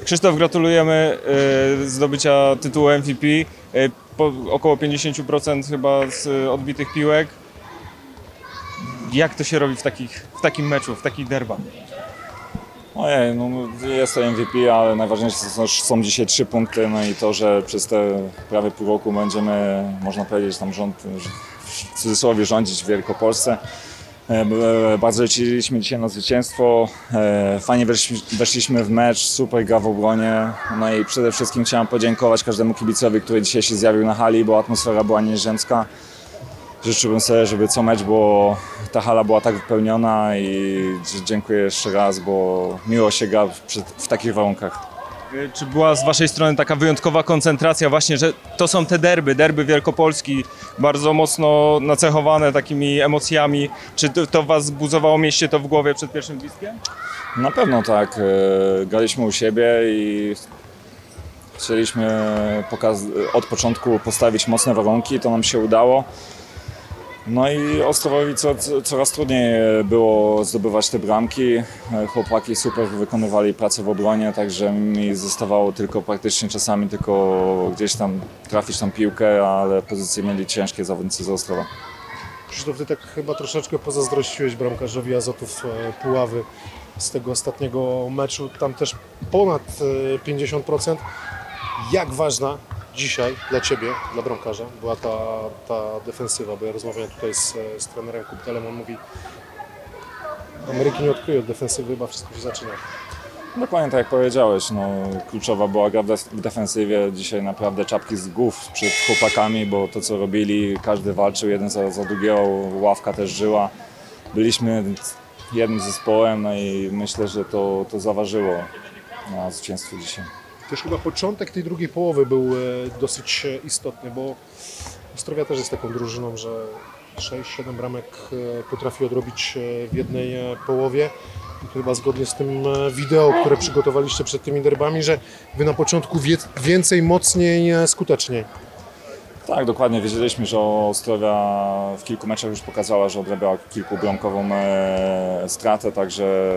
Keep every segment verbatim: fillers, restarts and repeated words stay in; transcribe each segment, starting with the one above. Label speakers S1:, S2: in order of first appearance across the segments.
S1: Krzysztof, gratulujemy y, zdobycia tytułu M V P. Y, po około pięćdziesiąt procent chyba z odbitych piłek. Jak to się robi w, takich, w takim meczu, w takich derbach?
S2: Ojej, no jest to M V P, ale najważniejsze są, są dzisiaj trzy punkty, no i to, że przez te prawie pół roku będziemy, można powiedzieć, tam rząd, w cudzysłowie rządzić w Wielkopolsce. E, Bardzo liczyliśmy dzisiaj na zwycięstwo, E, fajnie weszliśmy, weszliśmy w mecz, super gra w obronie, no i przede wszystkim chciałem podziękować każdemu kibicowi, który dzisiaj się zjawił na hali, bo atmosfera była nieziemska. Życzyłbym sobie, żeby co mecz było, ta hala była tak wypełniona i dziękuję jeszcze raz, bo miło się gra w, w takich warunkach.
S1: Y, Czy była z waszej strony taka wyjątkowa koncentracja właśnie, że to są te derby, derby Wielkopolski, bardzo mocno nacechowane takimi emocjami. Czy to, to was buzowało, mieście to w głowie przed pierwszym gwizdkiem?
S2: Na pewno tak, e, graliśmy u siebie i chcieliśmy pokaz- od początku postawić mocne warunki, to nam się udało. No i Ostrowowi co, coraz trudniej było zdobywać te bramki. Chłopaki super wykonywali pracę w obronie, także mi zostawało tylko praktycznie czasami tylko gdzieś tam trafić tą piłkę, ale pozycje mieli ciężkie zawodnicy z Ostrowa.
S3: Krzysztof, ty tak chyba troszeczkę pozazdrościłeś bramkarzowi Azotów e, Puławy z tego ostatniego meczu. Tam też ponad e, pięćdziesiąt procent. Jak ważna dzisiaj dla Ciebie, dla bramkarza, była ta, ta defensywa? Bo ja rozmawiałem tutaj z, z trenerem Kuptelem, on mówi, Ameryki nie odkryje od defensywy, chyba wszystko się zaczyna.
S2: Dokładnie tak jak powiedziałeś, no, kluczowa była gra w def- w defensywie. Dzisiaj naprawdę czapki z głów przed chłopakami, bo to co robili, każdy walczył jeden za, za drugiego, ławka też żyła. Byliśmy jednym zespołem, no i myślę, że to, to zaważyło na zwycięstwo dzisiaj.
S3: Też chyba początek tej drugiej połowy był e, dosyć e, istotny, bo Ostrowia też jest taką drużyną, że sześć siedem bramek e, potrafi odrobić e, w jednej e, połowie. I to chyba zgodnie z tym e, wideo, które przygotowaliście przed tymi derbami, że Wy na początku wie, więcej, mocniej, e, skuteczniej.
S2: Tak, dokładnie. Wiedzieliśmy, że Ostrowia w kilku meczach już pokazała, że odrabiała kilkubramkową e, stratę, także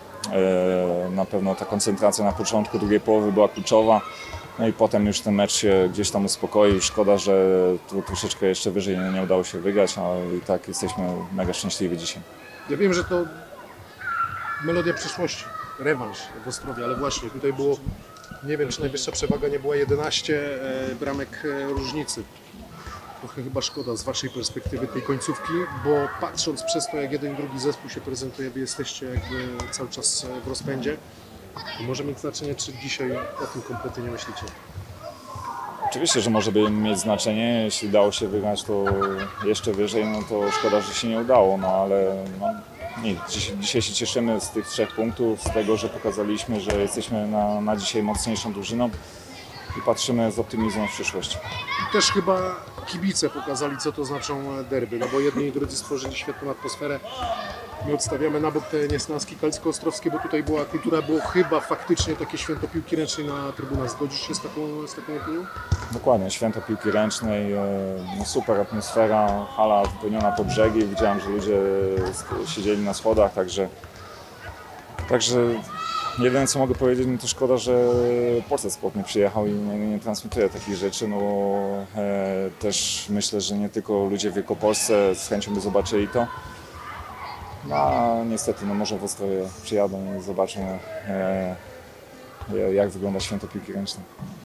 S2: e, na pewno ta koncentracja na początku drugiej połowy była kluczowa. No i potem już ten mecz się gdzieś tam uspokoił. Szkoda, że tu troszeczkę jeszcze wyżej nie, nie udało się wygrać, ale i tak jesteśmy mega szczęśliwi dzisiaj.
S3: Ja wiem, że to melodia przyszłości, rewanż w Ostrowie, ale właśnie tutaj było, nie wiem, czy najwyższa przewaga nie była jedenaście e, bramek e, różnicy. Trochę chyba szkoda z Waszej perspektywy tej końcówki, bo patrząc przez to, jak jeden i drugi zespół się prezentuje, Wy jesteście jakby cały czas w rozpędzie. I może mieć znaczenie, czy dzisiaj o tym kompletnie nie myślicie.
S2: Oczywiście, że może by mieć znaczenie, jeśli dało się wygrać to jeszcze wyżej, no to szkoda, że się nie udało, no ale no, nic. Dziś, dzisiaj się cieszymy z tych trzech punktów, z tego, że pokazaliśmy, że jesteśmy na, na dzisiaj mocniejszą drużyną i patrzymy z optymizmem w przyszłość.
S3: Też chyba kibice pokazali, co to znaczą derby, no bo jedni i drudzy stworzyli świetną atmosferę. My odstawiamy na bok te niesnaski kalisko-ostrowskie, bo tutaj była kultura, było chyba faktycznie takie święto piłki ręcznej na trybunach. Zgodzisz się z taką, z taką opinią?
S2: Dokładnie, święto piłki ręcznej, e, no super atmosfera, hala wypełniona po brzegi, widziałem, że ludzie siedzieli na schodach, także, także jedyne co mogę powiedzieć, no to szkoda, że Polsat Sport nie przyjechał i nie, nie transmituje takich rzeczy, no bo e, też myślę, że nie tylko ludzie w Wielkopolsce z chęcią by zobaczyli to. No a niestety, no może w Ostrowie przyjadą i zobaczą e, jak wygląda święto piłki ręcznej.